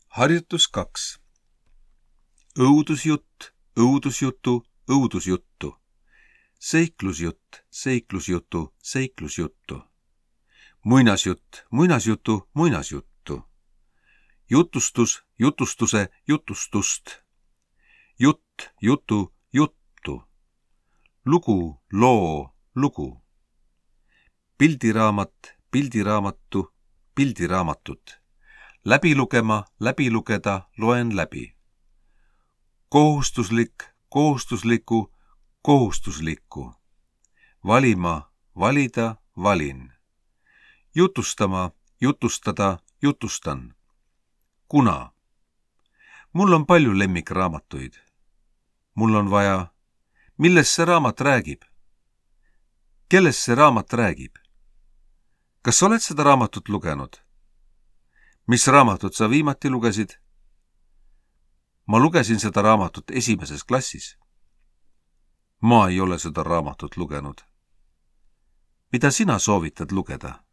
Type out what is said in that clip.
Harjutus 2. Õudusjutt, õudusjutu, õudusjuttu. Seiklusjutt, seiklusjutu, seiklusjuttu. Muinasjutt, muinasjutu, muinasjuttu. Jutustus, jutustuse, jutustust. Jutt, jutu, juttu. Lugu, loo, lugu. Pildiraamat, pildiraamattu, pildiraamatut. Läbi lugema, läbi lugeda, loen läbi. Kohustuslik, kohustusliku, kohustuslikku. Valima, valida, valin. Jutustama, jutustada, jutustan. Kuna. Mul on palju lemmikraamatuid. Mul on vaja. Millest see raamat räägib? Kellest see raamat räägib? Kas sa oled seda raamatut lugenud? Mis raamatut sa viimati lugesid? Ma lugesin seda raamatut 1. klassis. Ma ei ole seda raamatut lugenud. Mida sina soovitad lugeda?